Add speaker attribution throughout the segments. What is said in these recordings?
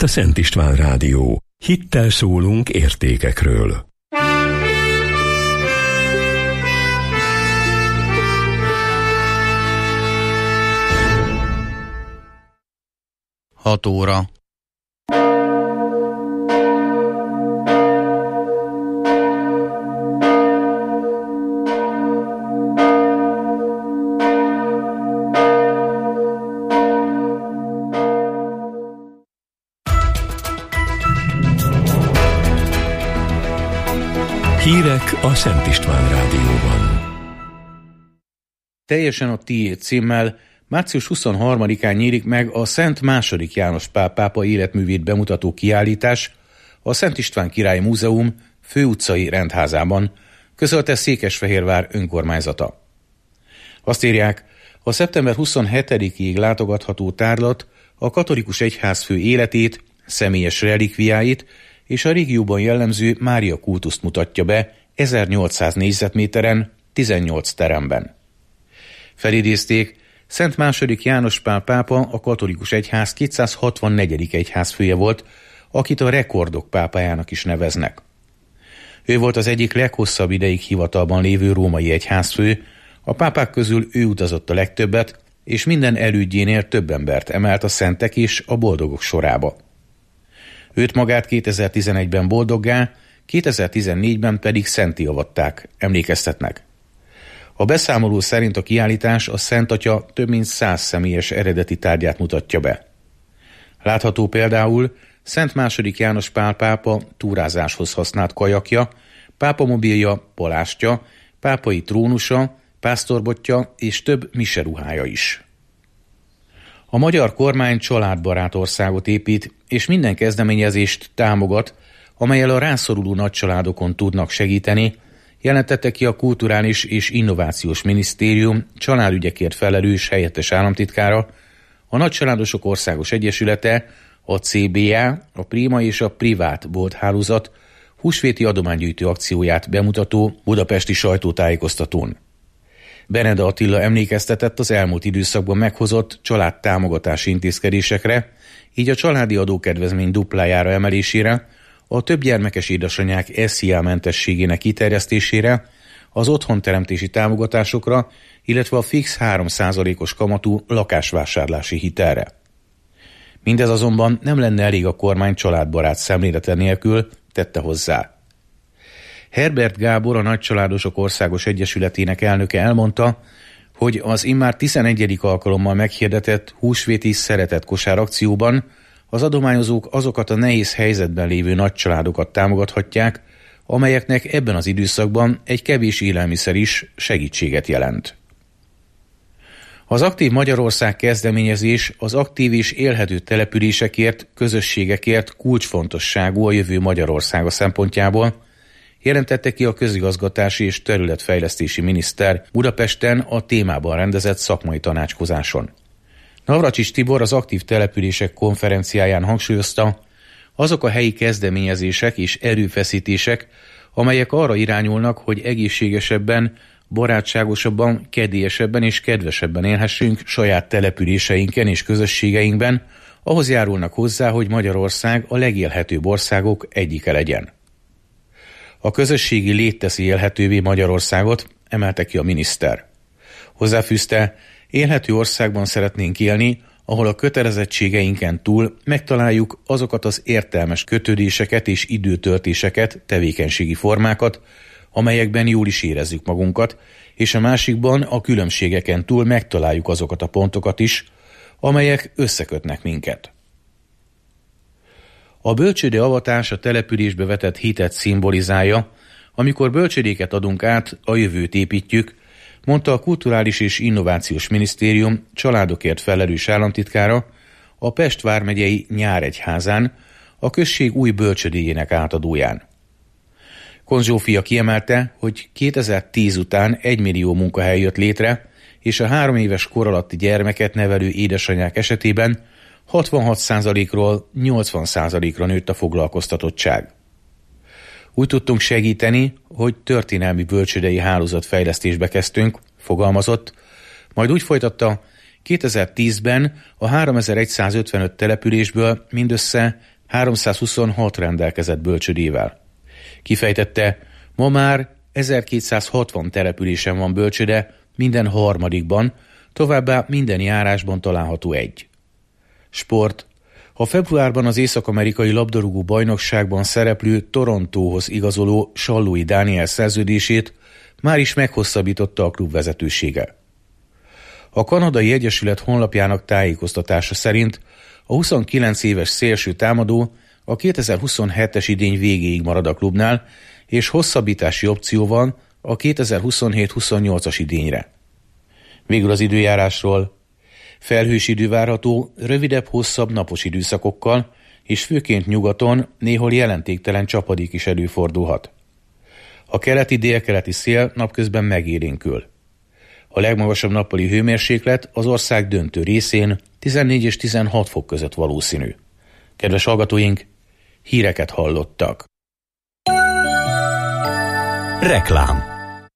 Speaker 1: a Szent István Rádió. Hittel szólunk értékekről.
Speaker 2: Hat óra.
Speaker 1: Hírek a Szent István Rádióban.
Speaker 2: Teljesen a tiéd címmel március 23-án nyílik meg a Szent II. János Pál pápa életművét bemutató kiállítás a Szent István Királyi Múzeum főutcai rendházában, közölte Székesfehérvár önkormányzata. Azt írják, a szeptember 27-ig látogatható tárlat a katolikus egyházfő életét, személyes relikviáit és a régióban jellemző Mária kultuszt mutatja be 1800 négyzetméteren, 18 teremben. Felidézték, Szent II. János Pál pápa a katolikus egyház 264. egyházfője volt, akit a rekordok pápájának is neveznek. Ő volt az egyik leghosszabb ideig hivatalban lévő római egyházfő, a pápák közül ő utazott a legtöbbet, és minden elődjénél több embert emelt a szentek és a boldogok sorába. Őt magát 2011-ben boldoggá, 2014-ben pedig szentté avatták, emlékeztetnek. A beszámoló szerint a kiállítás a Szent Atya több mint 100 személyes eredeti tárgyát mutatja be. Látható például Szent II. János Pál pápa túrázáshoz használt kajakja, pápamobilja, palástja, pápai trónusa, pásztorbotja és több miseruhája is. A magyar kormány családbarát országot épít, és minden kezdeményezést támogat, amellyel a rászoruló nagycsaládokon tudnak segíteni, jelentette ki a Kulturális és Innovációs Minisztérium családügyekért felelős helyettes államtitkára, a Nagycsaládosok Országos Egyesülete, a CBA, a Prima és a Privát bolthálózat húsvéti adománygyűjtő akcióját bemutató budapesti sajtótájékoztatón. Beneda Attila emlékeztetett az elmúlt időszakban meghozott családtámogatási intézkedésekre, így a családi adókedvezmény duplájára emelésére, a többgyermekes édesanyák SZIA-mentességének kiterjesztésére, az otthonteremtési támogatásokra, illetve a fix 3%-os kamatú lakásvásárlási hitelre. Mindez azonban nem lenne elég a kormány családbarát szemlélete nélkül, tette hozzá. Herbert Gábor, a Nagycsaládosok Országos Egyesületének elnöke elmondta, hogy az immár 11. alkalommal meghirdetett húsvéti szeretett kosár akcióban az adományozók azokat a nehéz helyzetben lévő nagycsaládokat támogathatják, amelyeknek ebben az időszakban egy kevés élelmiszer is segítséget jelent. Az Aktív Magyarország kezdeményezés az aktív és élhető településekért, közösségekért kulcsfontosságú a jövő Magyarországa szempontjából, jelentette ki a közigazgatási és területfejlesztési miniszter Budapesten a témában rendezett szakmai tanácskozáson. Navracsics Tibor az aktív települések konferenciáján hangsúlyozta, azok a helyi kezdeményezések és erőfeszítések, amelyek arra irányulnak, hogy egészségesebben, barátságosabban, kedélyesebben és kedvesebben élhessünk saját településeinken és közösségeinkben, ahhoz járulnak hozzá, hogy Magyarország a legélhetőbb országok egyike legyen. A közösségi lét teszi élhetővé Magyarországot, emelte ki a miniszter. Hozzáfűzte, élhető országban szeretnénk élni, ahol a kötelezettségeinken túl megtaláljuk azokat az értelmes kötődéseket és időtöltéseket, tevékenységi formákat, amelyekben jól is érezzük magunkat, és a másikban a különbségeken túl megtaláljuk azokat a pontokat is, amelyek összekötnek minket. A bölcsőde avatás a településbe vetett hitet szimbolizálja, amikor bölcsödéket adunk át, a jövőt építjük, mondta a Kulturális és Innovációs Minisztérium családokért felelős államtitkára a Pest vármegyei Nyáregyházán, a község új bölcsödéjének átadóján. Konz Zsófia kiemelte, hogy 2010 után 1 millió munkahely jött létre, és a 3 éves kor alatti gyermeket nevelő édesanyák esetében 66%-ról 80%-ra nőtt a foglalkoztatottság. Úgy tudtunk segíteni, hogy történelmi bölcsődei hálózatfejlesztésbe kezdtünk, fogalmazott, majd úgy folytatta, 2010-ben a 3155 településből mindössze 326 rendelkezett bölcsődével. Kifejtette, ma már 1260 településen van bölcsőde, minden harmadikban, továbbá minden járásban található egy. Sport. A februárban az észak-amerikai labdarúgó bajnokságban szereplő Torontóhoz igazoló Sallói Dániel szerződését már is meghosszabbította a klub vezetősége. A kanadai egyesület honlapjának tájékoztatása szerint a 29 éves szélső támadó a 2027-es idény végéig marad a klubnál, és hosszabbítási opció van a 2027-28-as idényre. Végül az időjárásról. Felhős idő várható, rövidebb-hosszabb napos időszakokkal, és főként nyugaton néhol jelentéktelen csapadék is előfordulhat. A keleti-délkeleti szél napközben megélénkül. A legmagasabb nappali hőmérséklet az ország döntő részén 14 és 16 fok között valószínű. Kedves hallgatóink, híreket hallottak.
Speaker 1: Reklám.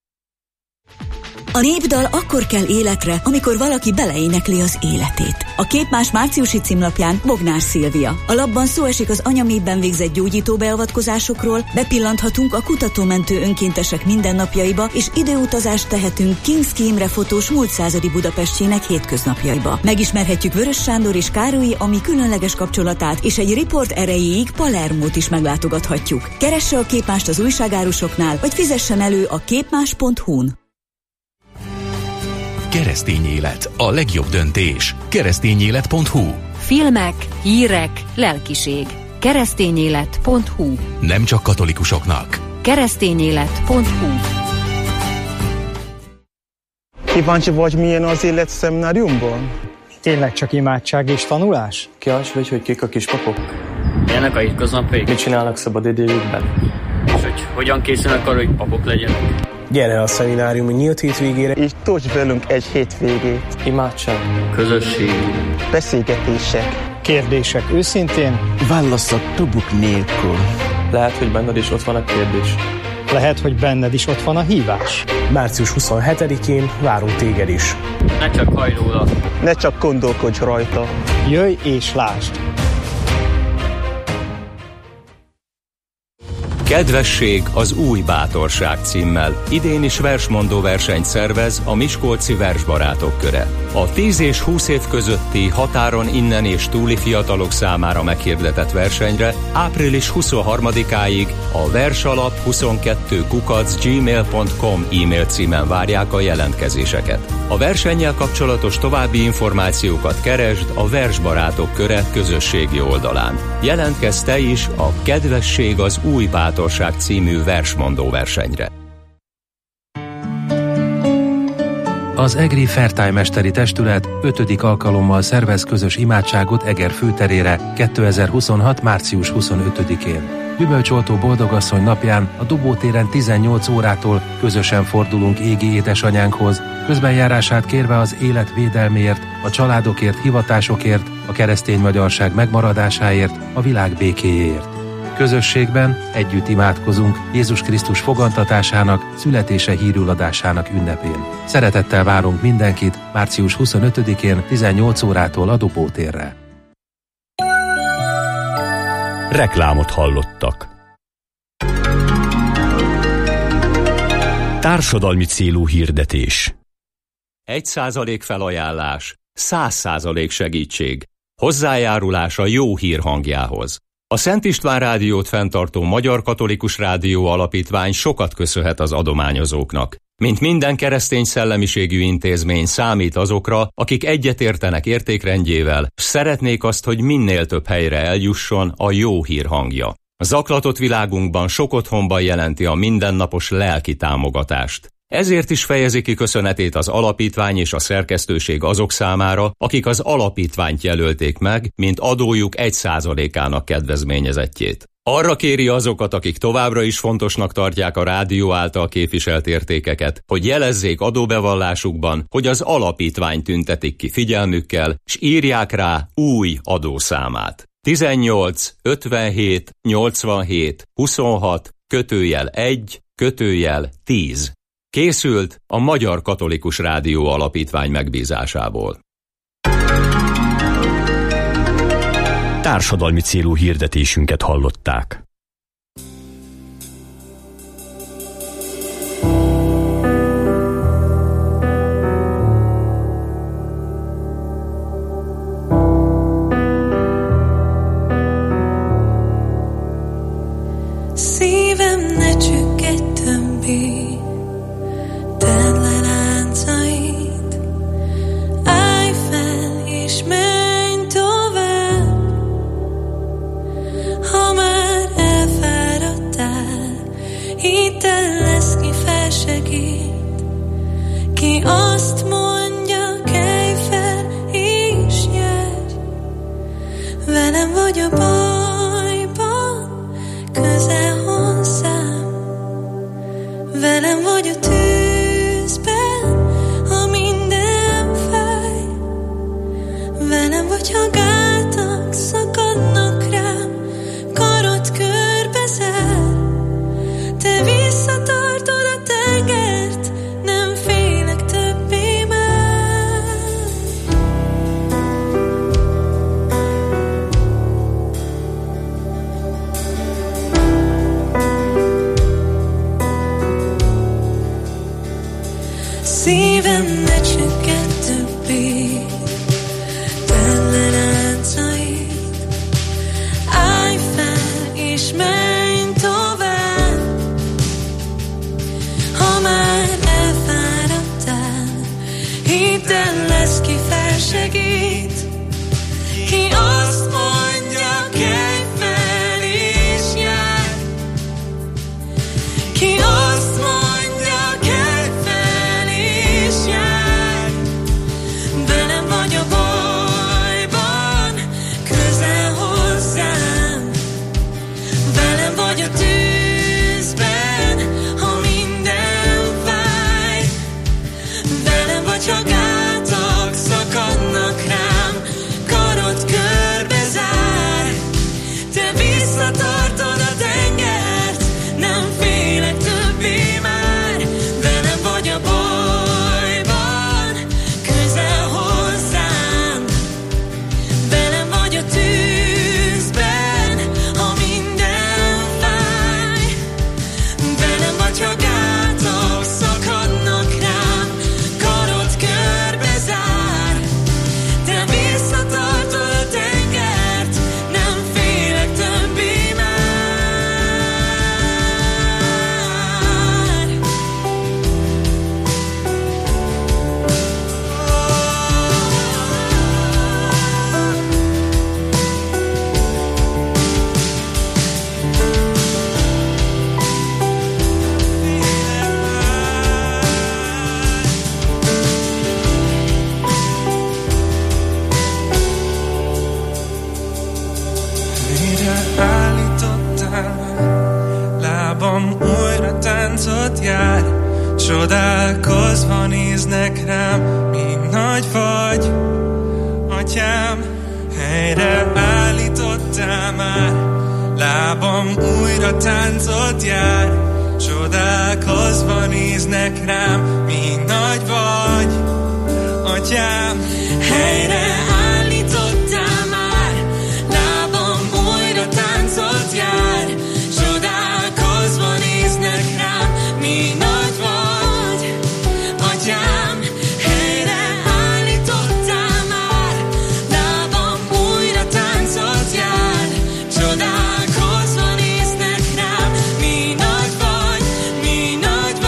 Speaker 3: A népdal akkor kell életre, amikor valaki beleénekli az életét. A Képmás márciusi címlapján Bognár Szilvia. A lapban szó esik az anyaméhben végzett gyógyító beavatkozásokról, bepillanthatunk a kutatómentő önkéntesek mindennapjaiba, és időutazást tehetünk Kinszki Imre fotós múlt századi Budapestjének hétköznapjaiba. Megismerhetjük Vörös Sándor és Károlyi Ami különleges kapcsolatát, és egy riport erejéig Palermót is meglátogathatjuk. Keresse a Képmást az újságárusoknál, vagy fizessen elő a képmás.hu-n.
Speaker 1: Keresztény élet. A legjobb döntés. Keresztényélet.hu.
Speaker 4: Filmek, hírek, lelkiség. Keresztényélet.hu.
Speaker 1: Nem csak katolikusoknak.
Speaker 4: Keresztényélet.hu.
Speaker 5: Kíváncsi vagy, milyen az élet szemináriumban?
Speaker 6: Tényleg csak imádság és tanulás?
Speaker 7: Kíváncsi vagy, hogy kik a kispapok?
Speaker 8: Milyenek a hétköznapjaik?
Speaker 7: Mit csinálnak szabadidejükben?
Speaker 8: És hogy hogyan készülnek arra, hogy papok legyenek?
Speaker 9: Gyere a szemináriumi nyílt hétvégére,
Speaker 5: És tölts velünk egy hétvégét.
Speaker 7: Imádság,
Speaker 8: Közösség,
Speaker 5: beszélgetések,
Speaker 6: Kérdések őszintén,
Speaker 10: válaszok tubuk nélkül.
Speaker 7: lehet, hogy benned is ott van a kérdés.
Speaker 6: lehet, hogy benned is ott van a hívás.
Speaker 9: Március 27-én várunk téged is.
Speaker 8: ne csak hajj róla.
Speaker 5: ne csak gondolkodj rajta.
Speaker 6: Jöjj és lásd!
Speaker 1: Kedvesség az új bátorság címmel idén is versmondó versenyt szervez a Miskolci Versbarátok Köre. A 10 és 20 év közötti határon innen és túli fiatalok számára meghirdetett versenyre április 23-áig a versalap22@gmail.com e-mail címen várják a jelentkezéseket. A versennyel kapcsolatos további információkat keresd a Versbarátok Köre közösségi oldalán. Jelentkezz te is a Kedvesség az új bátorság című versmondó versenyre.
Speaker 11: Az Egri Fertájmesteri Testület 5. alkalommal szervez közös imádságot Eger főterére 2026. március 25-én. Gyümölcsoltó Boldogasszony napján a Dobótéren 18 órától közösen fordulunk égi édesanyánkhoz, közbenjárását kérve az élet védelméért, a családokért, hivatásokért, a keresztény magyarság megmaradásáért, a világ békéjéért. Közösségben együtt imádkozunk Jézus Krisztus fogantatásának, születése hírüladásának ünnepén. Szeretettel várunk mindenkit március 25-én 18 órától a Dobótérre.
Speaker 1: Reklámot hallottak. Társadalmi célú hirdetés. 1% felajánlás, 100% segítség. Hozzájárulás a jó hír hangjához. A Szent István Rádiót fenntartó Magyar Katolikus Rádió Alapítvány sokat köszönhet az adományozóknak. Mint minden keresztény szellemiségű intézmény számít azokra, akik egyetértenek értékrendjével, s szeretnék azt, hogy minél több helyre eljusson a jó hír hangja. A zaklatott világunkban sok otthonban jelenti a mindennapos lelki támogatást. Ezért is fejezi ki köszönetét az alapítvány és a szerkesztőség azok számára, akik az alapítványt jelölték meg, mint adójuk 1%-ának kedvezményezettjét. Arra kéri azokat, akik továbbra is fontosnak tartják a rádió által képviselt értékeket, hogy jelezzék adóbevallásukban, hogy az alapítvány tüntetik ki figyelmükkel, s írják rá új adószámát. 18 57 87 26 /1 /10. Készült a Magyar Katolikus Rádió Alapítvány megbízásából.
Speaker 12: társadalmi célú hirdetésünket hallották.
Speaker 13: Szívem ne csüggedj többé, tedd le láncait, állj fel és menj tovább. Ha már elfáradtál, hidd el, lesz ki felsegít, ki azt mondja, kelj fel és jöjj. Velem vagy a bajban, közel hozzám, velem vagy a tűzben, ha minden fáj, velem vagy, ha gátak szakadnak rám, karod körbe zár, te visszatartod a tengert, nem félek többé már. Szívem ne csüggedj többé, tedd le láncait, állj fel és menj tovább. Ha már elfáradtál, hidd el, lesz ki felsegít, ki azt mondja, kelj fel és járj, ki azt mondja, kelj fel és járj. Velem vagy a bajban, közel hozzám, velem vagy a tűzben, ha minden fáj, velem vagy, ha gátak szakadnak rám, karod körbe zár, te visszatartod a tengert, nem félek többé már. Velem vagy a bajban, közel hozzám, velem vagy a tűzben, ha minden fáj, velem vagy, ha gátak szakadnak rám, karod körbe zár, te visszatartod a tengert, nem félek többé már.
Speaker 14: Mire állítottál már, lábam újra táncot jár, csodálkozva néznek rám, mi nagy vagy, atyám. Helyre állítottál már, lábam újra táncot jár, csodálkozva néznek rám, mi nagy vagy, atyám. Helyre állítottál már, lábam újra táncot jár, csodálkozva néznek rám, mi nagy vagy, atyám. Helyre állítottál már, lábam újra táncot jár, csodálkozva néznek rám, mi nagy vagy, mi nagy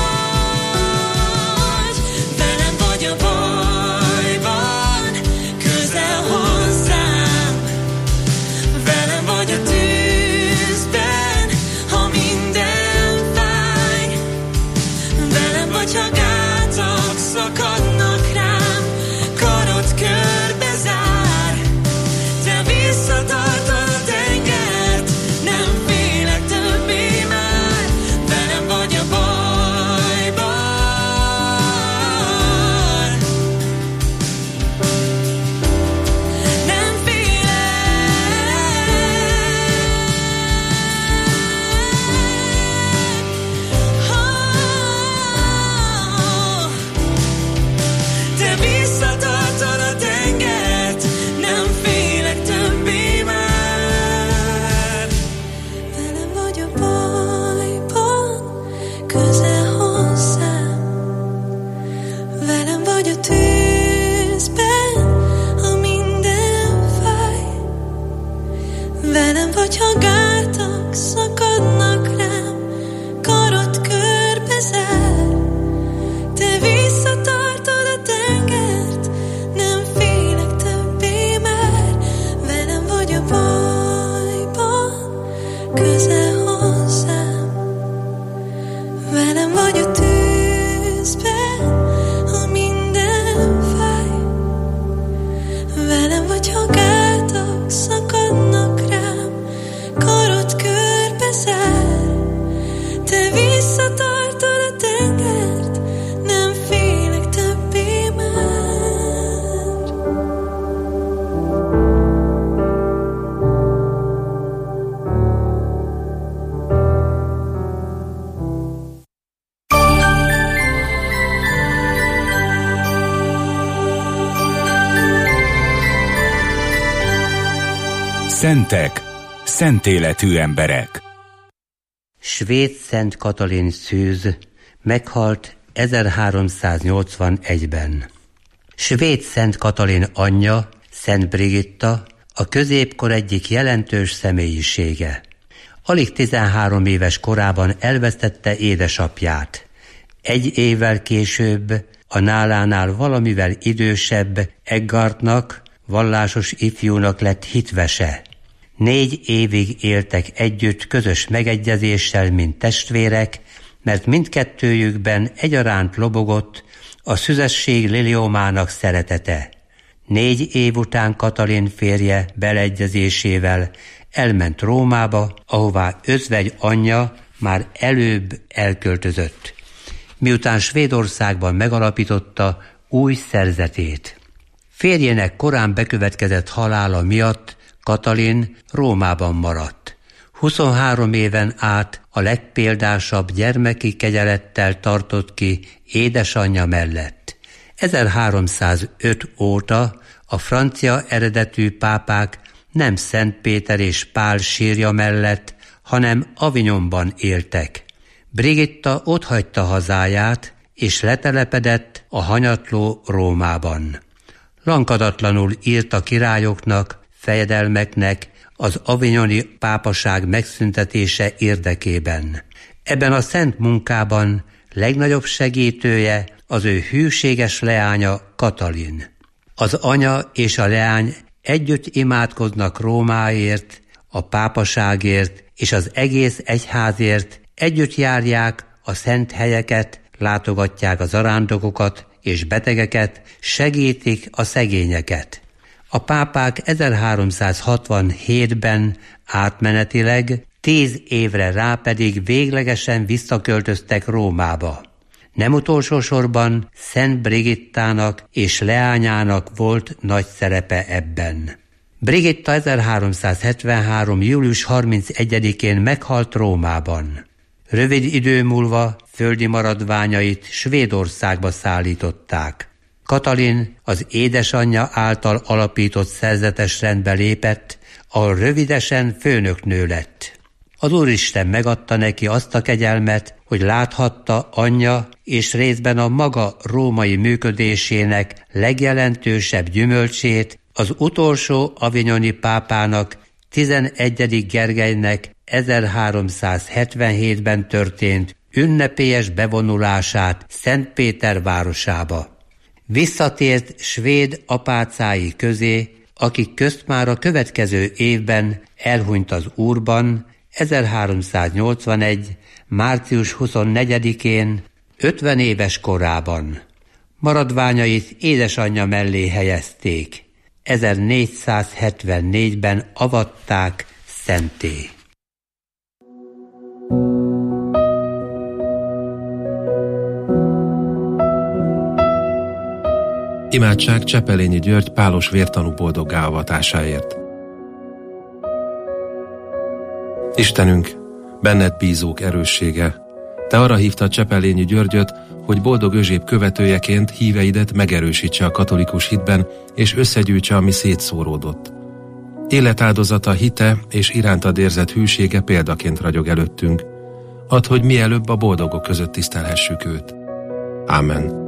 Speaker 14: vagy. Velem vagy a bajban, közel hozzám, velem vagy a tűzben, ha minden fáj, velem vagy, ha gátak szakadnak rám, karod körbe zár, te visszatartod a tengert, nem félek többé már. Velem vagy a bajban, nem félek.
Speaker 12: Szentek, szentéletű emberek.
Speaker 15: Svéd Szent Katalin szűz meghalt 1381-ben. Svéd Szent Katalin anyja, Szent Brigitta, a középkor egyik jelentős személyisége. Alig 13 éves korában elvesztette édesapját. Egy évvel később a nálánál valamivel idősebb Eggardnak, vallásos ifjúnak lett hitvese. 4 évig éltek együtt közös megegyezéssel, mint testvérek, mert mindkettőjükben egyaránt lobogott a szüzesség liliomának szeretete. 4 év után Katalin férje beleegyezésével elment Rómába, ahová özvegy anyja már előbb elköltözött, miután Svédországban megalapította új szerzetét. Férjének korán bekövetkezett halála miatt Katalin Rómában maradt. 23 éven át a legpéldásabb gyermeki kegyelettel tartott ki édesanyja mellett. 1305 óta a francia eredetű pápák nem Szent Péter és Pál sírja mellett, hanem Avignonban éltek. Brigitta otthagyta hazáját, és letelepedett a hanyatló Rómában. Lankadatlanul írt a királyoknak, fejedelmeknek az avignoni pápaság megszüntetése érdekében. Ebben a szent munkában legnagyobb segítője az ő hűséges leánya Katalin. Az anya és a leány együtt imádkoznak Rómáért, a pápaságért és az egész egyházért, együtt járják a szent helyeket, látogatják az zarándokokat és betegeket, segítik a szegényeket. A pápák 1367-ben átmenetileg, 10 évre rá pedig véglegesen visszaköltöztek Rómába. Nem utolsó sorban Szent Brigittának és leányának volt nagy szerepe ebben. Brigitta 1373. július 31-én meghalt Rómában. Rövid idő múlva földi maradványait Svédországba szállították. Katalin az édesanyja által alapított szerzetes rendbe lépett, ahol rövidesen főnöknő lett. Az Úristen megadta neki azt a kegyelmet, hogy láthatta anyja és részben a maga római működésének legjelentősebb gyümölcsét, az utolsó avignoni pápának, 11. Gergelynek 1377-ben történt ünnepélyes bevonulását Szentpéter városába. Visszatért svéd apácái közé, akik közt már a következő évben elhunyt az Úrban, 1381. március 24-én, 50 éves korában. Maradványait édesanyja mellé helyezték. 1474-ben avatták szentté.
Speaker 11: Imádság Csepelényi György pálos vértanú boldoggá avatásáért. Istenünk, benned bízók erőssége, te arra hívtad Csepelényi Györgyöt, hogy boldog özséb követőjeként híveidet megerősítse a katolikus hitben, és összegyűjtse, ami szétszóródott. Életáldozata, hite és irántad érzett hűsége példaként ragyog előttünk. Add, hogy mielőbb a boldogok között tisztelhessük őt. Ámen.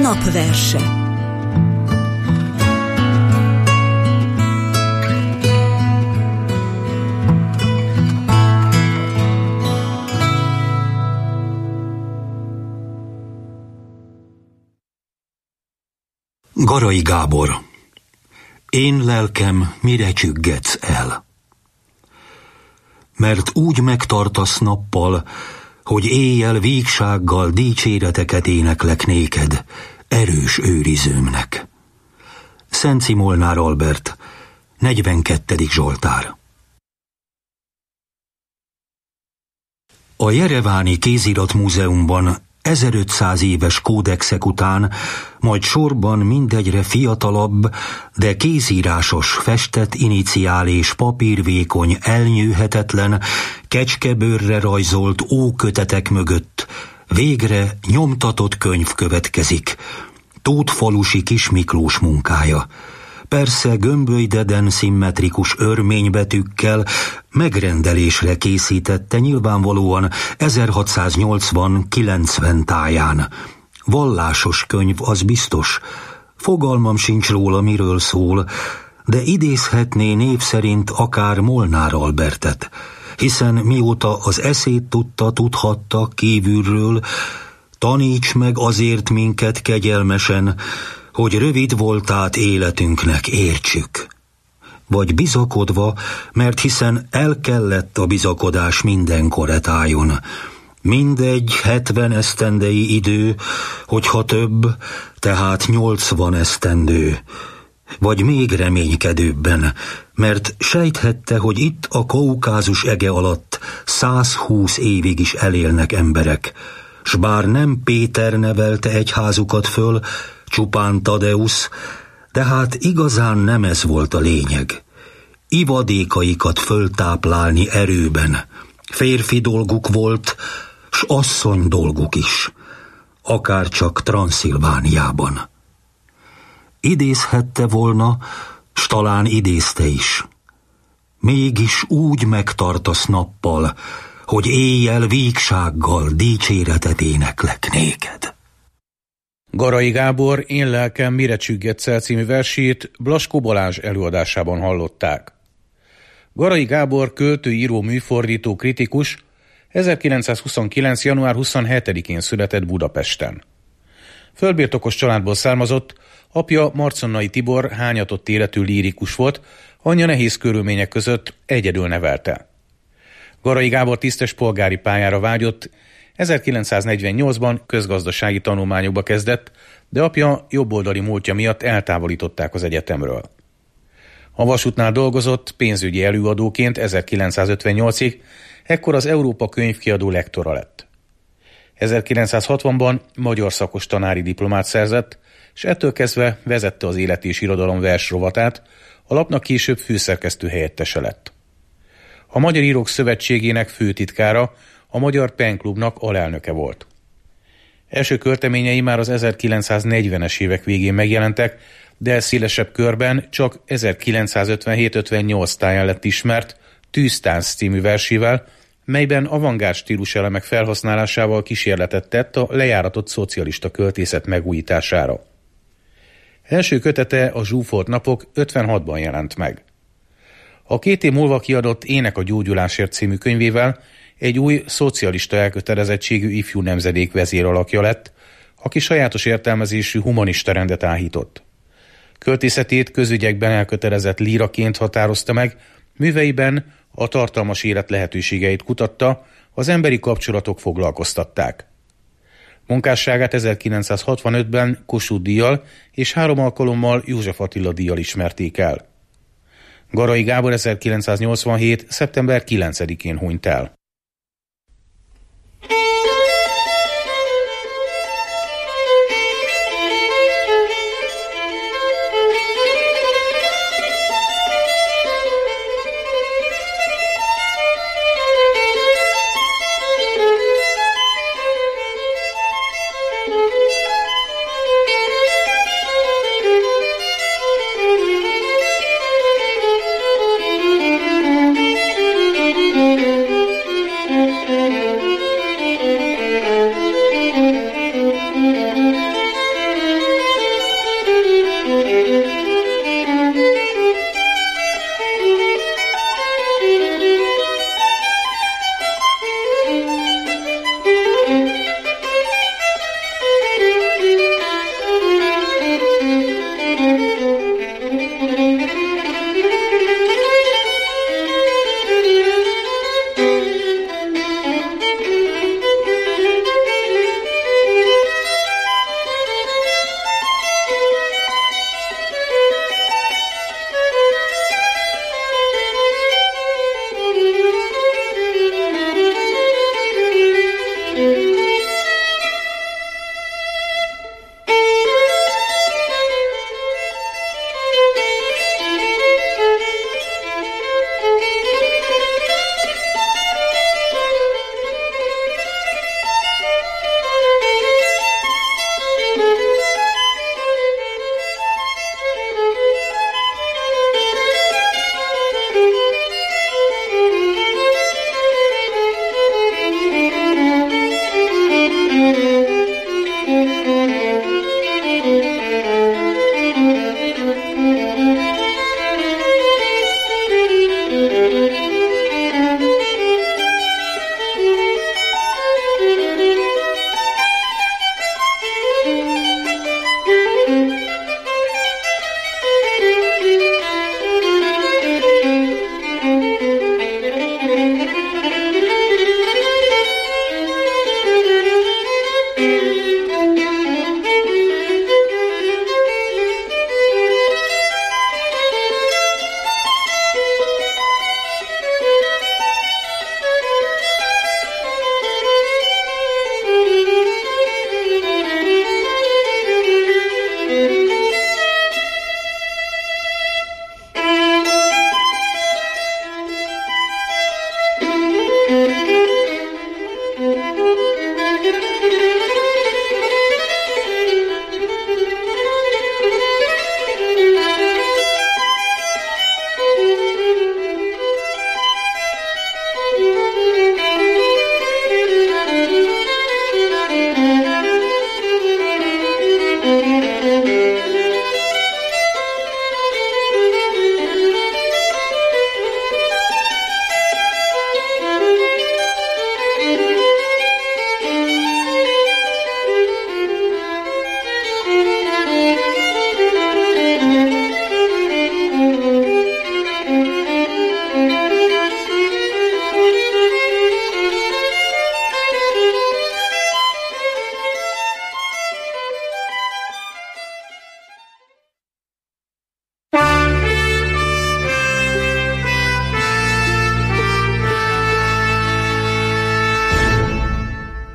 Speaker 3: Napverse.
Speaker 16: Garai Gábor. Én lelkem, mire csüggetsz el? Mert úgy megtartasz nappal, hogy éjjel végsággal dicséreteket éneklek néked, erős őrizőmnek. Szenci Molnár Albert, 42. Zsoltár. A Jereváni Kéziratmúzeumban 1500 éves kódexek után, majd sorban mindegyre fiatalabb, de kézírásos, festett iniciál és papírvékony, elnyőhetetlen, kecskebőrre rajzolt ókötetek mögött végre nyomtatott könyv következik, Tótfalusi Kis Miklós munkája. Persze gömbölydeden szimmetrikus örménybetűkkel megrendelésre készítette, nyilvánvalóan 1680-90 táján. Vallásos könyv, az biztos. Fogalmam sincs róla, miről szól, de idézhetné név szerint akár Molnár Albertet, hiszen mióta az eszét tudhatta kívülről, taníts meg azért minket kegyelmesen, hogy rövid voltát életünknek értsük. Vagy bizakodva, mert hiszen el kellett a bizakodás mindenkor etájon. Mindegy 70 esztendei idő, hogyha több, tehát 80 esztendő. Vagy még reménykedőbben, mert sejthette, hogy itt a Kaukázus ege alatt 120 évig is elélnek emberek, s bár nem Péter nevelte egyházukat föl, csupán Tadeusz, de hát igazán nem ez volt a lényeg. Ivadékaikat föltáplálni erőben. Férfi dolguk volt, s asszony dolguk is, akárcsak Transzilvániában. Idézhette volna, s talán idézte is. Mégis úgy megtartasz nappal, hogy éjjel végsággal dicséretet éneklek néked.
Speaker 2: Garai Gábor Én lelkem, mire csüggetsz el című versét Blaskó Balázs előadásában hallották. Garai Gábor költő, író, műfordító, kritikus 1929. január 27-én született Budapesten. Földbirtokos családból származott, apja Marconnai Tibor hányatott életű lírikus volt, anyja nehéz körülmények között egyedül nevelte. Garai Gábor tisztes polgári pályára vágyott, 1948-ban közgazdasági tanulmányokba kezdett, de apja jobboldali múltja miatt eltávolították az egyetemről. A vasútnál dolgozott pénzügyi előadóként 1958-ig, ekkor az Európa könyvkiadó lektora lett. 1960-ban magyar szakos tanári diplomát szerzett, és ettől kezdve vezette az Élet és Irodalom versrovatát, a lapnak később főszerkesztő helyettese lett. A Magyar Írók Szövetségének főtitkára, a Magyar Penklubnak alelnöke volt. Első költeményei már az 1940-es évek végén megjelentek, de szélesebb körben csak 1957-58 táján lett ismert Tűztánc című versével, melyben avantgárd stílus elemek felhasználásával kísérletet tett a lejáratott szocialista költészet megújítására. Első kötete, a Zsúfolt napok 56-ban jelent meg. A 2 év múlva kiadott Ének a gyógyulásért című könyvével egy új szocialista elkötelezettségű ifjú nemzedék vezéralakja lett, aki sajátos értelmezésű humanista rendet áhított. Költészetét közügyekben elkötelezett líraként határozta meg, műveiben a tartalmas élet lehetőségeit kutatta, az emberi kapcsolatok foglalkoztatták. Munkásságát 1965-ben Kossuth-díjjal és 3 alkalommal József Attila díjjal ismerték el. Garai Gábor 1987. szeptember 9-én hunyt el.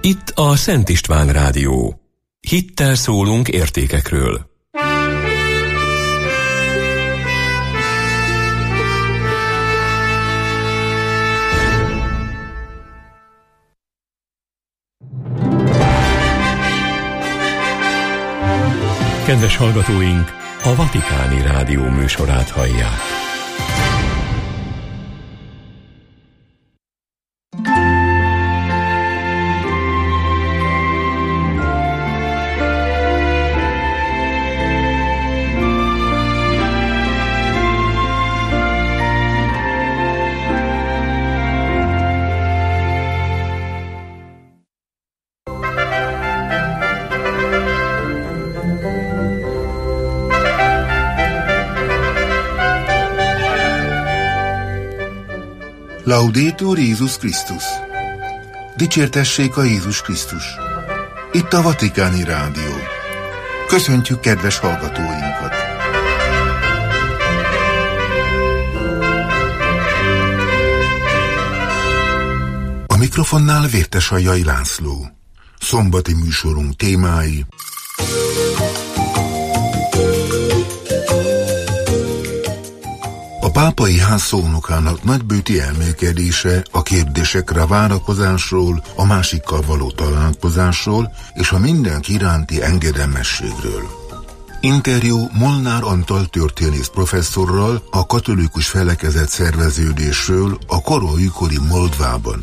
Speaker 1: Itt a Szent István Rádió. Hittel szólunk értékekről. Kedves hallgatóink, a Vatikáni Rádió műsorát hallják.
Speaker 17: Laudetur Jézus Krisztus! Dicsértessék a Jézus Krisztus! Itt a Vatikáni Rádió. Köszöntjük kedves hallgatóinkat! A mikrofonnál Vértesajjai László. Szombati műsorunk témái: a pápai ház szónokának nagybőti elmélkedése a kérdésekre várakozásról, a másikkal való találkozásról és a mindenki iránti engedelmességről. Interjú Molnár Antal történész professzorral a katolikus felekezet szerveződésről a korolikori Moldvában.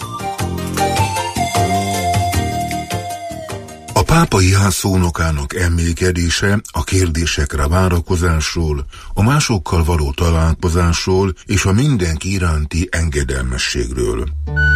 Speaker 17: A pápai ház szónokának elmélkedése a kérdésekre várakozásról, a másokkal való találkozásról és a mindenki iránti engedelmességről.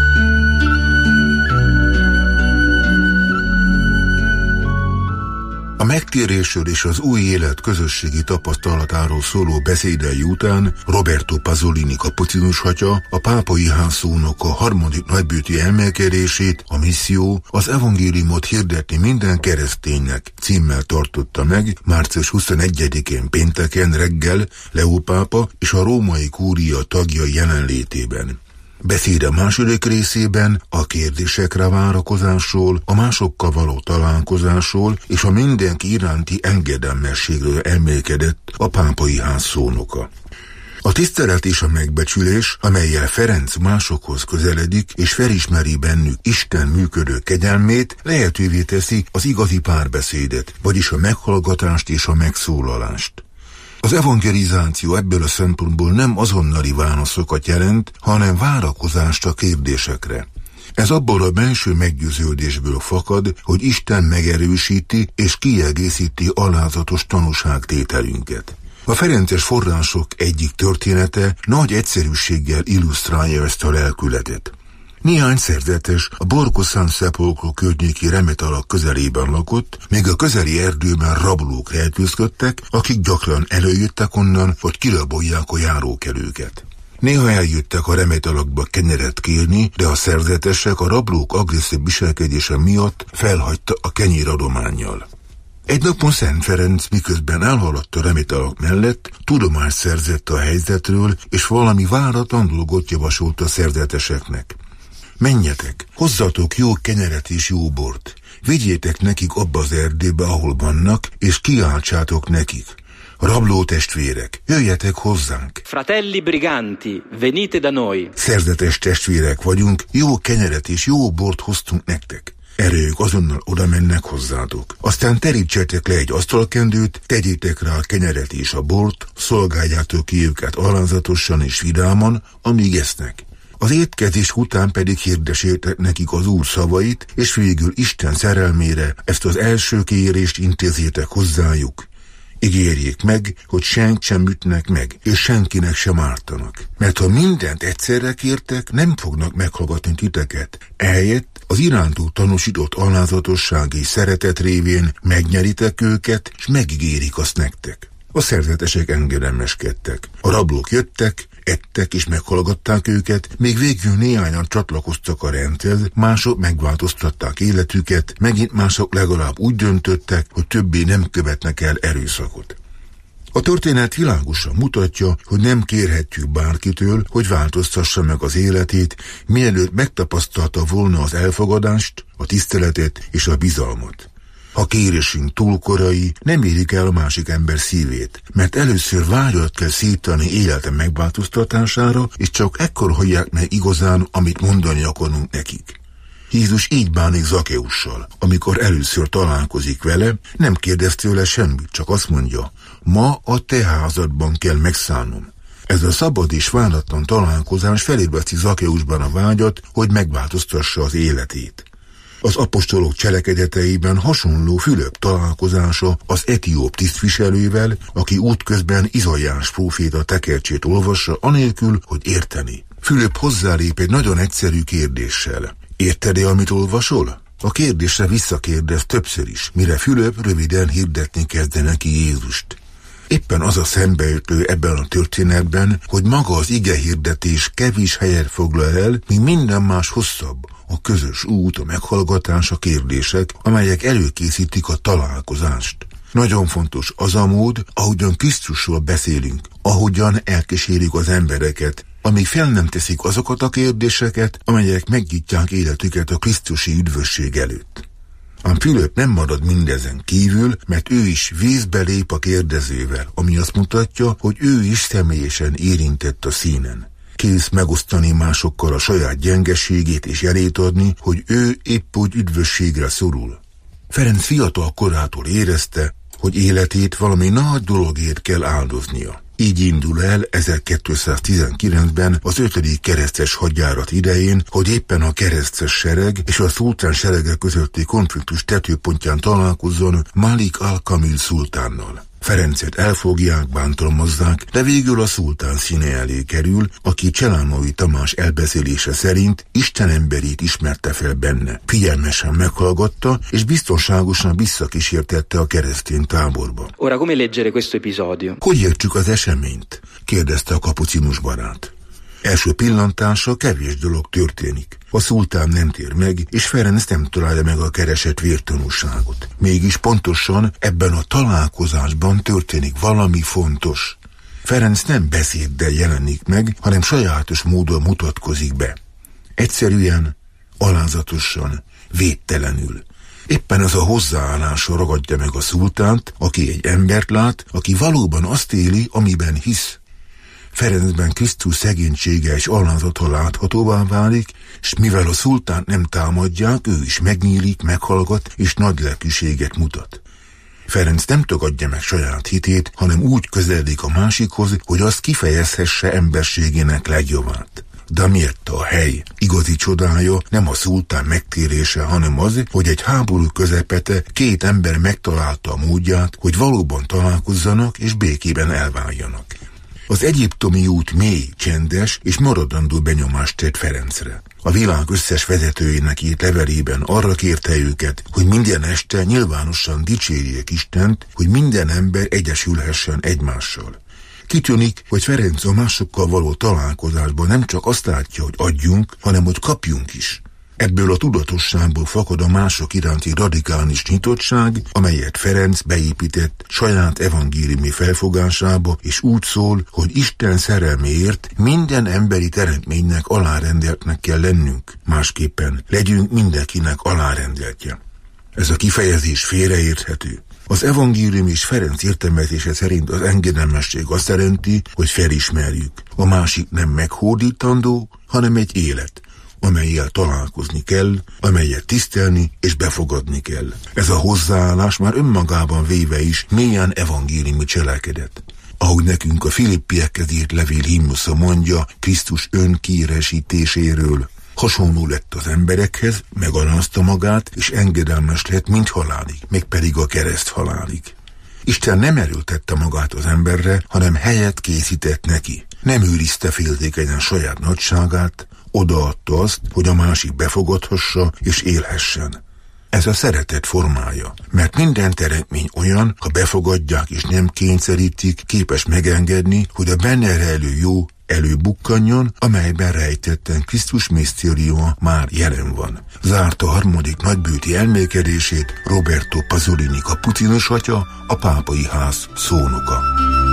Speaker 17: A megtérésről és az új élet közösségi tapasztalatáról szóló beszédei után Roberto Pasolini kapucinus atya a pápai ház szónoka harmadik nagybőti elmélkedését, a misszió, az evangéliumot hirdetni minden kereszténynek címmel tartotta meg március 21-én pénteken reggel Leó pápa és a római kúria tagjai jelenlétében. Beszéde második részében a kérdésekre várakozásról, a másokkal való találkozásról és a mindenki iránti engedelmességről elmélkedett a pápai ház szónoka. A tisztelet és a megbecsülés, amellyel Ferenc másokhoz közeledik és felismeri bennük Isten működő kegyelmét, lehetővé teszi az igazi párbeszédet, vagyis a meghallgatást és a megszólalást. Az evangelizáció ebből a szempontból nem azonnali válaszokat jelent, hanem várakozást a kérdésekre. Ez abból a belső meggyőződésből fakad, hogy Isten megerősíti és kiegészíti alázatos tanúságtételünket. A ferences források egyik története nagy egyszerűséggel illusztrálja ezt a lelkületet. Néhány szerzetes a Borgo San Sepolcro környéki remetalak közelében lakott, még a közeli erdőben rablók rejtőzködtek, akik gyakran előjöttek onnan, hogy kirabolják a járókelőket. Néha eljöttek a remetalakba kenyeret kérni, de a szerzetesek a rablók agresszív viselkedése miatt felhagyta a kenyéradománnyal. Egy napon Szent Ferenc, miközben elhaladt a remetalak mellett, tudomást szerzett a helyzetről, és valami váratlan dolgot javasolt a szerzeteseknek. Menjetek, hozzatok jó kenyeret és jó bort, vigyétek nekik abba az erdőbe, ahol vannak, és kiáltsátok nekik: rabló testvérek, jöjjetek hozzánk!
Speaker 18: Fratelli briganti, venite da noi!
Speaker 17: Szerzetes testvérek vagyunk, jó kenyeret és jó bort hoztunk nektek. Erre ők azonnal oda mennek hozzátok. Aztán terítsetek le egy asztalkendőt, tegyétek rá a kenyeret és a bort, szolgáljátok ki őket alázatosan és vidáman, amíg esznek. Az étkezés után pedig hirdesétek nekik az Úr szavait, és végül Isten szerelmére ezt az első kérést intézzétek hozzájuk. Ígérjék meg, hogy senkit sem ütnek meg, és senkinek sem ártanak. Mert ha mindent egyszerre kértek, nem fognak meghallgatni titeket. Ehelyett az irántuk tanúsított alázatosság és szeretet révén megnyeritek őket, és megígérik azt nektek. A szerzetesek engedelmeskedtek. A rablók jöttek, ettek és meghallgatták őket, még végül néhányan csatlakoztak a rendhez, mások megváltoztatták életüket, megint mások legalább úgy döntöttek, hogy többé nem követnek el erőszakot. A történet világosan mutatja, hogy nem kérhetjük bárkitől, hogy változtassa meg az életét, mielőtt megtapasztalta volna az elfogadást, a tiszteletet és a bizalmat. Ha kérésünk túl korai, nem érik el a másik ember szívét, mert először vágyat kell szítani élete megváltoztatására, és csak ekkor hallják meg igazán, amit mondani akarunk nekik. Jézus így bánik Zakeussal, amikor először találkozik vele, nem kérdez tőle semmit, csak azt mondja, ma a te házadban kell megszállnom. Ez a szabad és váratlan találkozás felébreszi Zakeusban a vágyat, hogy megváltoztassa az életét. Az apostolok cselekedeteiben hasonló Fülöp találkozása az etióp tisztviselővel, aki útközben Izaiás próféta tekercsét olvassa, anélkül, hogy érteni. Fülöp hozzálép egy nagyon egyszerű kérdéssel. Érted-e, amit olvasol? A kérdésre visszakérdez többször is, mire Fülöp röviden hirdetni kezdte neki Jézust. Éppen az a szembeütő ebben a történetben, hogy maga az igehirdetés kevés helyet foglal el, míg minden más hosszabb, a közös út, a meghallgatás, a kérdések, amelyek előkészítik a találkozást. Nagyon fontos az a mód, ahogyan Krisztusról beszélünk, ahogyan elkísérjük az embereket, amíg fel nem teszik azokat a kérdéseket, amelyek megnyitják életüket a krisztusi üdvösség előtt. Ám Fülöp nem marad mindezen kívül, mert ő is vízbe lép a kérdezővel, ami azt mutatja, hogy ő is személyesen érintett a színen. Kész megosztani másokkal a saját gyengeségét és jelét adni, hogy ő épp úgy üdvösségre szorul. Ferenc fiatal korától érezte, hogy életét valami nagy dologért kell áldoznia. Így indul el 1219-ben az 5. keresztes hadjárat idején, hogy éppen a keresztes sereg és a szultán serege közötti konfliktus tetőpontján találkozzon Malik al-Kamil szultánnal. Ferencet elfogják, bántalmazzák, de végül a szultán színe elé kerül, aki Cselánovi Tamás elbeszélése szerint istenemberét ismerte fel benne. Figyelmesen meghallgatta, és biztonságosan visszakísértette a keresztény táborba.
Speaker 18: Ora, come leggere questo episodio?
Speaker 17: Hogy értsük az eseményt? Kérdezte a kapucinus barát. Első pillantásra kevés dolog történik. A szultán nem tér meg, és Ferenc nem találja meg a keresett vértanúságot. Mégis pontosan ebben a találkozásban történik valami fontos. Ferenc nem beszéddel jelenik meg, hanem sajátos módon mutatkozik be. Egyszerűen, alázatosan, védtelenül. Éppen ez a hozzáállása ragadja meg a szultánt, aki egy embert lát, aki valóban azt éli, amiben hisz. Ferencben Krisztus szegénysége és alázata láthatóvá válik, és mivel a szultánt nem támadják, ő is megnyílik, meghallgat és nagy lelkűséget mutat. Ferenc nem tagadja meg saját hitét, hanem úgy közeledik a másikhoz, hogy azt kifejezhesse emberségének legjobbát. De miért a hely? Igazi csodája nem a szultán megtérése, hanem az, hogy egy háború közepete két ember megtalálta a módját, hogy valóban találkozzanak és békében elváljanak. Az egyiptomi út mély, csendes és maradandó benyomást tett Ferencre. A világ összes vezetőjének írt levelében arra kérte őket, hogy minden este nyilvánosan dicsérjék Istent, hogy minden ember egyesülhessen egymással. Kitűnik, hogy Ferenc a másokkal való találkozásban nem csak azt látja, hogy adjunk, hanem hogy kapjunk is. Ebből a tudatosságból fakad a mások iránti radikális nyitottság, amelyet Ferenc beépített saját evangéliumi felfogásába, és úgy szól, hogy Isten szerelméért minden emberi teremtménynek alárendeltnek kell lennünk, másképpen legyünk mindenkinek alárendeltje. Ez a kifejezés félreérthető. Az evangélium és Ferenc értelmezése szerint az engedelmesség azt jelenti, hogy felismerjük. A másik nem meghódítandó, hanem egy élet, amellyel találkozni kell, amelyet tisztelni és befogadni kell. Ez a hozzáállás már önmagában véve is mélyen evangéliumi cselekedet. Ahogy nekünk a Filippiekhez írt levél himnusza mondja Krisztus önkiíresítéséről, hasonló lett az emberekhez, megalázta magát, és engedelmes lett mind halálig, mégpedig a kereszt halálig. Isten nem erőltette magát az emberre, hanem helyet készített neki. Nem őrizte féltékenyen saját nagyságát, odaadta azt, hogy a másik befogadhassa és élhessen. Ez a szeretet formája, mert minden teremtmény olyan, ha befogadják és nem kényszerítik, képes megengedni, hogy a benne rejlő jó előbukkanjon, amelyben rejtetten Krisztus misztériuma már jelen van. Zárta a 3. nagybőti elmélkedését Roberto Pasolini kapucinus atya, a pápai ház szónoka.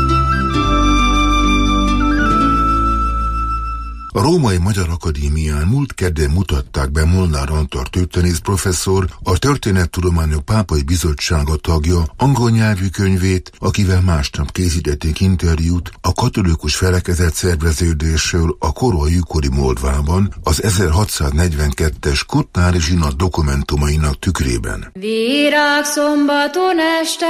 Speaker 17: A Római Magyar Akadémián múlt kedden mutatták be Molnár Antal történész professzor, a Történettudományok Pápai Bizottsága tagja angol nyelvű könyvét, akivel másnap készítették interjút a katolikus felekezet szerveződésről a korai Moldvában az 1642-es Kottnári zsinat dokumentumainak tükrében.
Speaker 13: Virág szombaton este.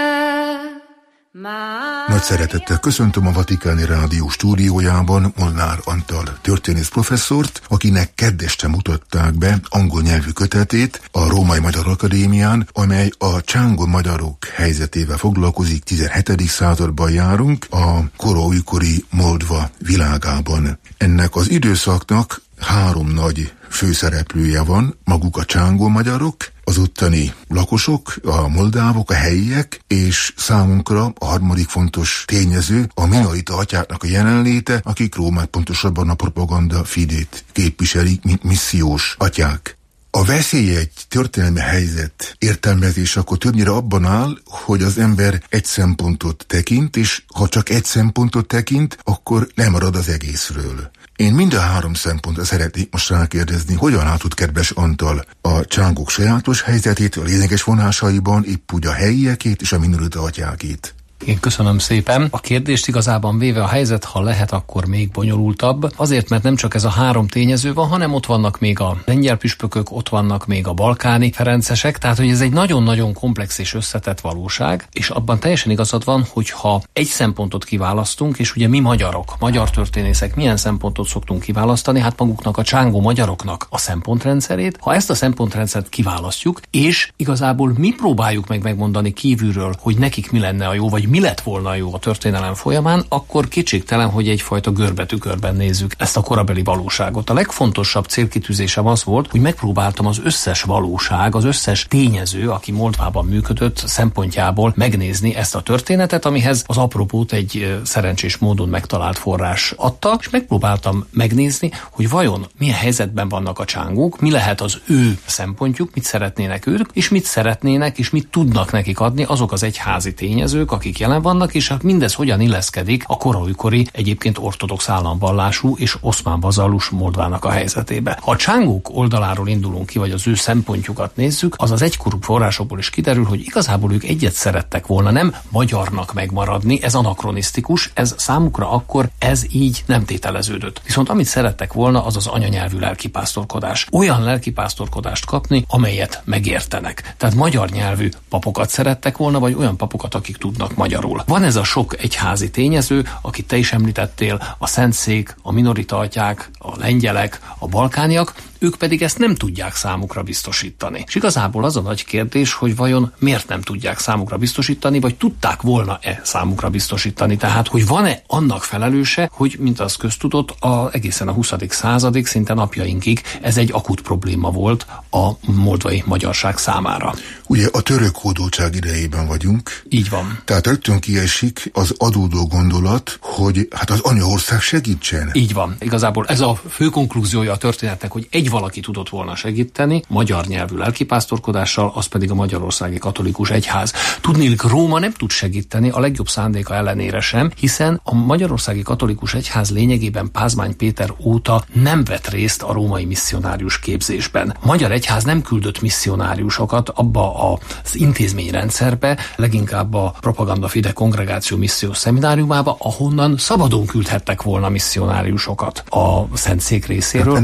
Speaker 17: Nagy szeretettel köszöntöm a Vatikáni Rádió stúdiójában Molnár Antal történész professzort, akinek keddeste mutatták be angol nyelvű kötetét a Római Magyar Akadémián, amely a csángó magyarok helyzetével foglalkozik. 17. században járunk a kora-újkori Moldva világában. Ennek az időszaknak 3 nagy főszereplője van, maguk a csángó magyarok, az ottani lakosok, a moldávok, a helyiek, és számunkra a harmadik fontos tényező a minorita atyáknak a jelenléte, akik Rómát, pontosabban a propaganda Fidét képviselik, mint missziós atyák. A veszély egy történelmi helyzet értelmezés akkor többnyire abban áll, hogy az ember egy szempontot tekint, és ha csak egy szempontot tekint, akkor lemarad az egészről. Én mind a 3 szempontra szeretnék most rákérdezni, hogyan látod, kedves Antal, a csángók sajátos helyzetét, a lényeges vonásaiban, épp úgy a helyiekét és a minorita atyákét.
Speaker 19: Én köszönöm szépen. A kérdést igazában véve a helyzet, ha lehet, akkor még bonyolultabb. Azért, mert nem csak ez a 3 tényező van, hanem ott vannak még a lengyel püspökök, ott vannak még a balkáni ferencesek, tehát hogy ez egy nagyon-nagyon komplex és összetett valóság, és abban teljesen igazad van, hogyha egy szempontot kiválasztunk, és ugye mi magyarok, magyar történészek milyen szempontot szoktunk kiválasztani, hát maguknak a csángó magyaroknak a szempontrendszerét, ha ezt a szempontrendszert kiválasztjuk, és igazából mi próbáljuk meg megmondani kívülről, hogy nekik mi lenne a jó, vagy mi lett volna jó a történelem folyamán, akkor kétségtelen, hogy egyfajta görbetükörben nézzük ezt a korabeli valóságot. A legfontosabb célkitűzésem az volt, hogy megpróbáltam az összes valóság, az összes tényező, aki Moldvában működött, szempontjából megnézni ezt a történetet, amihez az apropót egy szerencsés módon megtalált forrás adta, és megpróbáltam megnézni, hogy vajon milyen helyzetben vannak a csángók, mi lehet az ő szempontjuk, mit szeretnének ők, és mit szeretnének, és mit tudnak nekik adni azok az egyházi tényezők, akik jelen vannak, és mindez hogyan illeszkedik a kora-újkori, egyébként ortodox államvallású és oszmán vazallus Moldvának a helyzetébe. Ha a csángók oldaláról indulunk ki, vagy az ő szempontjukat nézzük, az egykorú forrásokból is kiderül, hogy igazából ők egyet szerettek volna, nem magyarnak megmaradni, ez anakronisztikus, ez számukra akkor ez így nem tételeződött. Viszont amit szerettek volna, az az anyanyelvű lelkipásztorkodás. Olyan lelkipásztorkodást kapni, amelyet megértenek. Tehát magyar nyelvű papokat szerettek volna, vagy olyan papokat, akik tudnak magyarul. Van ez a sok egyházi tényező, akit te is említettél, a Szentszék, a minorita atyák, a lengyelek, a balkániak, ők pedig ezt nem tudják számukra biztosítani. És igazából az a nagy kérdés, hogy vajon miért nem tudják számukra biztosítani, vagy tudták volna-e számukra biztosítani. Tehát, hogy van-e annak felelőse, hogy, mint az köztudott, egészen a 20. századig, szinte napjainkig ez egy akut probléma volt a moldvai magyarság számára.
Speaker 17: Ugye a török hódoltság idejében vagyunk.
Speaker 19: Így van.
Speaker 17: Tehát rögtön kiesik az adódó gondolat, hogy hát az anyaország segítsen.
Speaker 19: Így van. Igazából ez a fő konklúziója a történetnek, hogy egy valaki tudott volna segíteni, magyar nyelvű lelkipásztorkodással, az pedig a Magyarországi Katolikus Egyház. Tudniillik, Róma nem tud segíteni a legjobb szándéka ellenére sem, hiszen a Magyarországi Katolikus Egyház lényegében Pázmány Péter óta nem vett részt a római misszionárius képzésben. A Magyar Egyház nem küldött misszionáriusokat abba az intézményrendszerbe, leginkább a Propaganda Fide Kongregáció missziós szemináriumába, ahonnan szabadon küldhettek volna misszionáriusokat a Szentszék részéről.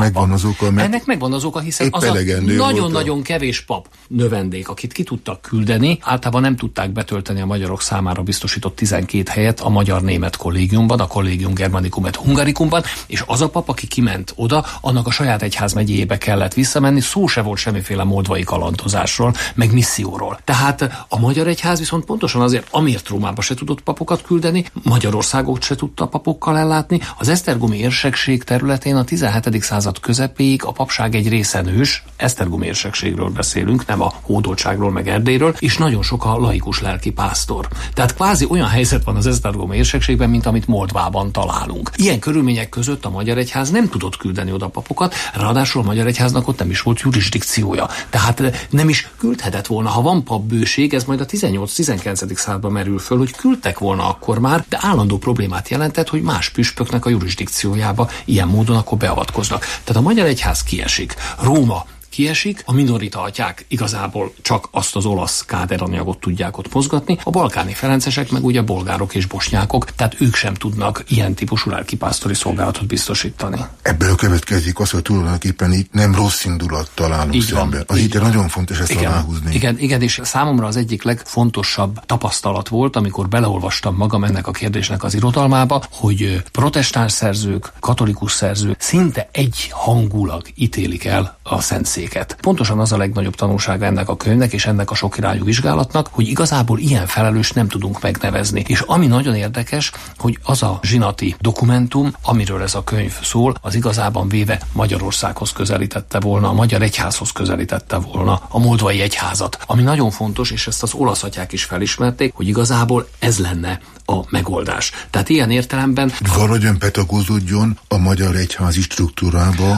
Speaker 19: Ennek megvan az oka, hiszen az a nagyon-nagyon kevés pap növendék, akit ki tudtak küldeni, általában nem tudták betölteni a magyarok számára biztosított 12 helyet a magyar-német kollégiumban, a Collegium Germanicum et Hungaricumban, és az a pap, aki kiment oda, annak a saját egyházmegyéjébe kellett visszamenni, szó se volt semmiféle moldvai kalandozásról, meg misszióról. Tehát a Magyar Egyház viszont pontosan azért, amiért Rómába se tudott papokat küldeni, Magyarországot se tudta papokkal ellátni, az esztergomi érsekség területén a 17. század közepéig még a papság egy része nős, esztergomi érsekségről beszélünk, nem a hódoltságról meg Erdélyről, és nagyon sok a laikus lelkipásztor. Tehát kvázi olyan helyzet van az esztergomi érsekségben, mint amit Moldvában találunk. Ilyen körülmények között a Magyar Egyház nem tudott küldeni oda papokat, ráadásul a Magyar Egyháznak ott nem is volt jurisdikciója. Tehát nem is küldhetett volna, ha van papbőség, ez majd a 18-19. században merül föl, hogy küldtek volna akkor már, de állandó problémát jelentett, hogy más püspöknek a jurisdikciójába ilyen módon akkor beavatkoznak. Tehát a Magyar Egyház kiesik. Róma kiesik, a minorita atyák igazából csak azt az olasz káderanyagot tudják ott mozgatni, a balkáni ferencesek meg ugye bolgárok és bosnyákok, tehát ők sem tudnak ilyen típusú lelkipásztori szolgálatot biztosítani.
Speaker 17: Ebből következik az, hogy tulajdonképpen itt nem rossz indulattal állunk szemben. Az itt nagyon fontos ezt aláhúzni.
Speaker 19: Igen, és számomra az egyik legfontosabb tapasztalat volt, amikor beleolvastam magam ennek a kérdésnek az irodalmába, hogy protestáns szerzők, katolikus szerzők szinte egyhangulag ítélik el a Szentszéket. Pontosan az a legnagyobb tanulsága ennek a könyvnek és ennek a sokirányú vizsgálatnak, hogy igazából ilyen felelős nem tudunk megnevezni. És ami nagyon érdekes, hogy az a zsinati dokumentum, amiről ez a könyv szól, az igazában véve Magyarországhoz közelítette volna, a Magyar Egyházhoz közelítette volna a moldvai egyházat. Ami nagyon fontos, és ezt az olasz atyák is felismerték, hogy igazából ez lenne a megoldás. Tehát ilyen értelemben
Speaker 17: valahogyan pedagózódjon a magyar egyházi struktúrába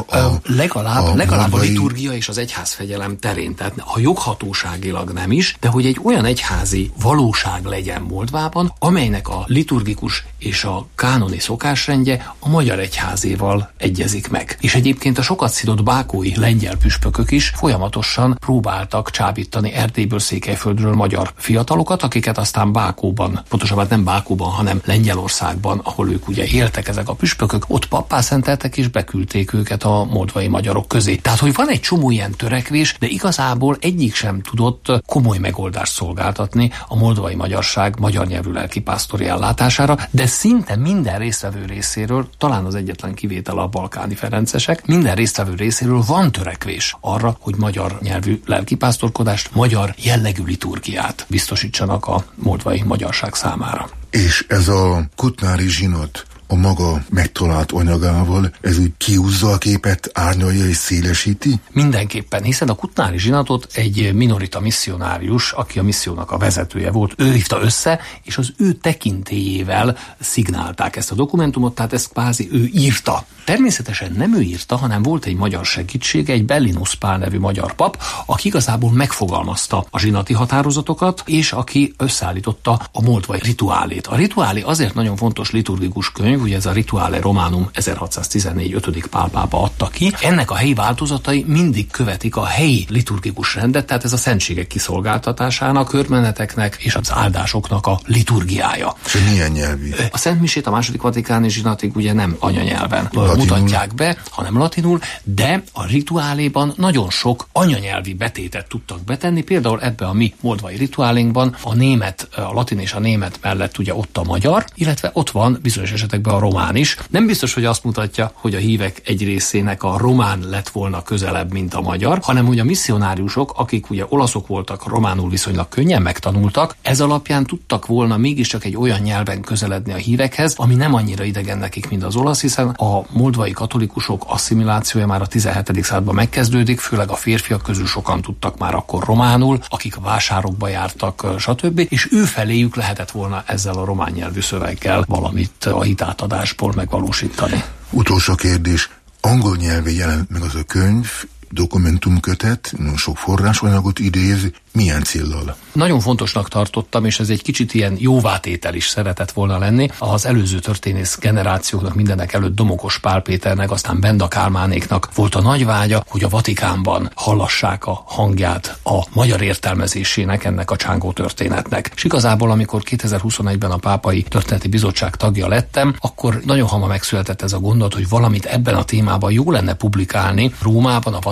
Speaker 19: legalább a liturgia és az egyházfegyelem terén. Tehát ha joghatóságilag nem is, de hogy egy olyan egyházi valóság legyen Moldvában, amelynek a liturgikus és a kánoni szokásrendje a magyar egyházéval egyezik meg. És egyébként a sokat szidott bákói lengyel püspökök is folyamatosan próbáltak csábítani Erdélyből, Székelyföldről magyar fiatalokat, akiket aztán Bákóban, pontosabban nem Bákóban, hanem Lengyelországban, ahol ők ugye éltek ezek a püspökök, ott pappá szenteltek és beküldték őket a moldvai magyarok közé. Tehát, hogy van egy csomó ilyen törekvés, de igazából egyik sem tudott komoly megoldást szolgáltatni a moldvai magyarság magyar nyelvű lelkipásztori ellátására, de szinte minden résztvevő részéről, talán az egyetlen kivétel a balkáni ferencesek, minden résztvevő részéről van törekvés arra, hogy magyar nyelvű lelkipásztorkodást, magyar jellegű liturgiát biztosítsanak a moldvai magyarság számára.
Speaker 17: És ez a kutnári zsinat a maga megtalált anyagával, ez úgy kiúzza a képet, árnyalja és szélesíti?
Speaker 19: Mindenképpen, hiszen a kutnári zsinatot egy minorita misszionárius, aki a missziónak a vezetője volt, ő hívta össze, és az ő tekintélyével szignálták ezt a dokumentumot, tehát ezt kvázi ő írta. Természetesen nem ő írta, hanem volt egy magyar segítsége, egy Bellinus Pál nevű magyar pap, aki igazából megfogalmazta a zsinati határozatokat, és aki összeállította a moldvai rituálét. A rituálé azért nagyon fontos liturgikus könyv, ugye ez a Rituale Romanum 1614. 5. Pál pápa adta ki. Ennek a helyi változatai mindig követik a helyi liturgikus rendet, tehát ez a szentségek kiszolgáltatásának, körmeneteknek és az áldásoknak a liturgiája.
Speaker 17: És milyen nyelvű?
Speaker 19: A Szentmisét a második vatikáni zsinatig ugye nem anyanyelven mutatják be, hanem latinul, de a rituáléban nagyon sok anyanyelvi betétet tudtak betenni, például ebbe a mi moldvai rituálénkban a német, a latin és a német mellett ugye ott a magyar, illetve ott van bizonyos esetekben a román is. Nem biztos, hogy azt mutatja, hogy a hívek egy részének a román lett volna közelebb, mint a magyar, hanem hogy a misszionáriusok, akik ugye olaszok voltak, románul viszonylag könnyen megtanultak, ez alapján tudtak volna mégiscsak egy olyan nyelven közeledni a hívekhez, ami nem annyira idegen nekik, mint az olasz, hiszen a moldvai katolikusok asszimilációja már a 17. században megkezdődik, főleg a férfiak közül sokan tudtak már akkor románul, akik a vásárokba jártak, stb. És ő feléjük lehetett volna ezzel a román nyelvű szöveggel valamit a hitátadásból megvalósítani.
Speaker 17: Utolsó kérdés. Angol nyelven jelent meg az a könyv, dokumentumkötet, nagyon sok forrásanyagot idéz, milyen céllal?
Speaker 19: Nagyon fontosnak tartottam, és ez egy kicsit ilyen jóvátétel is szeretett volna lenni. Az előző történész generációknak, mindenek előtt Domokos Pál Péternek, aztán Benda Kálmánéknak volt a nagy vágya, hogy a Vatikánban hallassák a hangját a magyar értelmezésének, ennek a csángó történetnek. És igazából, amikor 2021-ben a Pápai Történeti Bizottság tagja lettem, akkor nagyon hamar megszületett ez a gondolat, hogy valamit ebben a témában jó lenne publikálni Rómában, a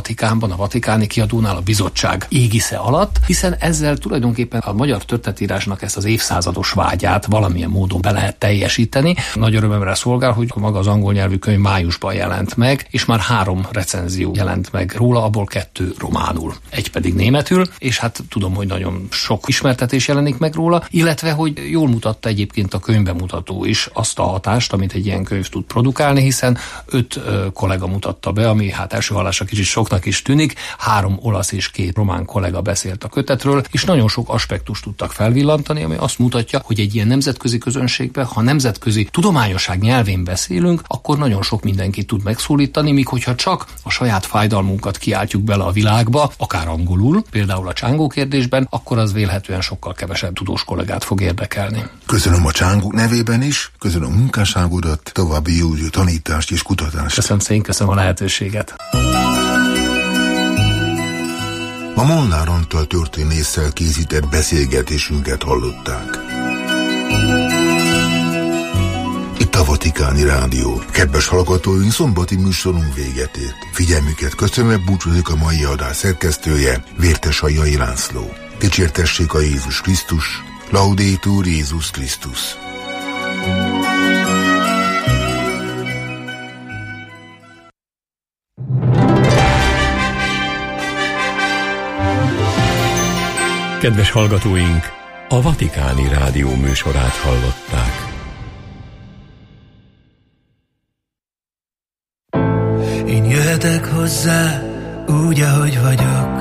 Speaker 19: Vatikánban, a Vatikáni Kiadónál, a bizottság égisze alatt, hiszen ezzel tulajdonképpen a magyar történetírásnak ezt az évszázados vágyát valamilyen módon be lehet teljesíteni. Nagy örömömre szolgál, hogy maga az angol nyelvű könyv májusban jelent meg, és már 3 recenzió jelent meg róla, abból 2 románul, egy pedig németül, és hát tudom, hogy nagyon sok ismertetés jelenik meg róla, illetve, hogy jól mutatta egyébként a könyvbemutató is azt a hatást, amit egy ilyen könyv tud produkálni, hiszen 5 kollega mutatta be, ami hát első hallásra kicsit soknak is tűnik, 3 olasz és 2 román kollega beszélt a kötetről, és nagyon sok aspektust tudtak felvillantani, ami azt mutatja, hogy egy ilyen nemzetközi közönségben, ha nemzetközi tudományosság nyelvén beszélünk, akkor nagyon sok mindenkit tud megszólítani, míg hogyha csak a saját fájdalmunkat kiáltjuk bele a világba, akár angolul, például a csángó kérdésben, akkor az vélhetően sokkal kevesebb tudós kollégát fog érdekelni.
Speaker 17: Köszönöm a csángók nevében is, köszönöm a munkásságodat, további jó tanítást és kutatást.
Speaker 19: Köszönöm szépen, köszönöm a lehetőséget.
Speaker 17: A Molnár Antal történésszel készített beszélgetésünket hallották. Itt a Vatikáni Rádió. Kedves hallgatóink, szombati műsorunk véget ért. Figyelmüket köszönve búcsúzik a mai adás szerkesztője, Vértesai László. Dicsértessék a Jézus Krisztus, Laudetur Jézus Krisztus.
Speaker 1: Kedves hallgatóink, a Vatikáni Rádió műsorát hallották.
Speaker 20: Én jöhetek hozzá úgy, ahogy vagyok,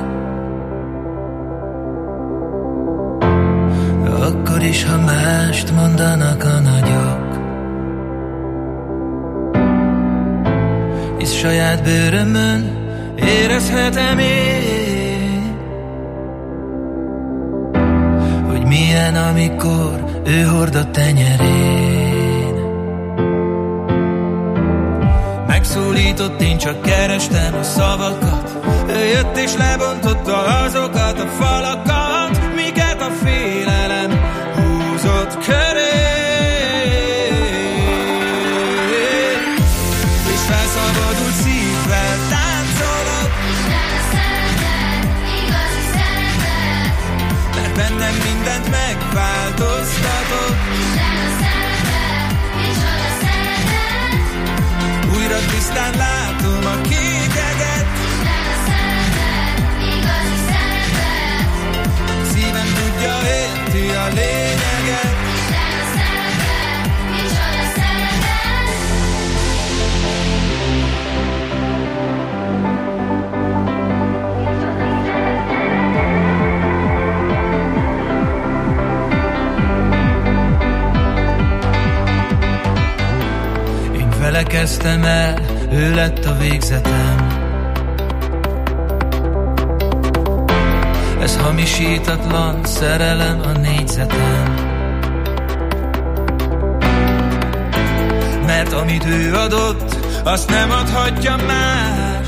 Speaker 20: akkor is, ha mást mondanak a nagyok. Hisz saját bőrömön érezhetem én, hogy milyen, amikor ő hord a tenyerén. Megszólított, én csak kerestem a szavakat, ő jött és lebontotta azokat a falakat, miket a félelem húzott köré. És felszabadult szívvel táncolok, mert bennem mindent megváltoztatok. Újra tisztán látom a kékeget, szívem tudja, érti a lényeget. Én vele kezdtem el, ő lett a végzetem. Ez hamisítatlan szerelem a négyzetem. Mert amit ő adott, azt nem adhatja más.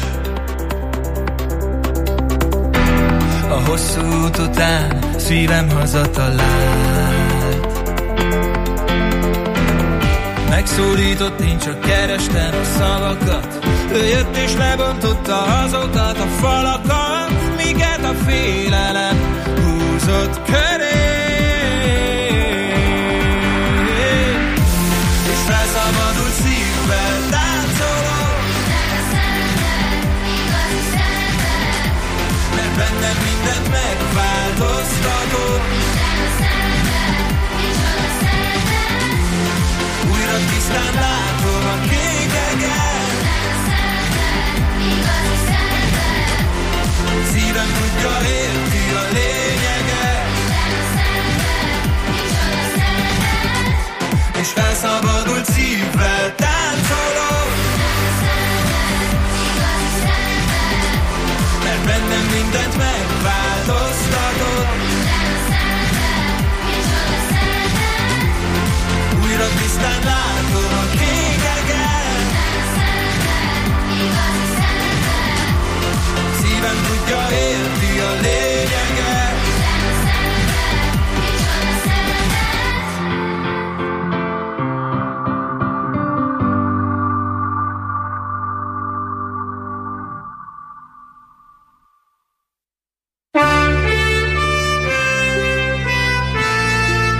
Speaker 20: A hosszú út után szívem hazatalált. Megszólított, én csak kerestem a szavakat, ő jött és lebontotta azokat a falakat, miket a félelem húzott köré. És felszabadult szívvel táncolok, mert bennem mindent megváltoztatok. Újra tisztán látom a kékeget, szívem tudja, érti a lényeget. És felszabadult szívvel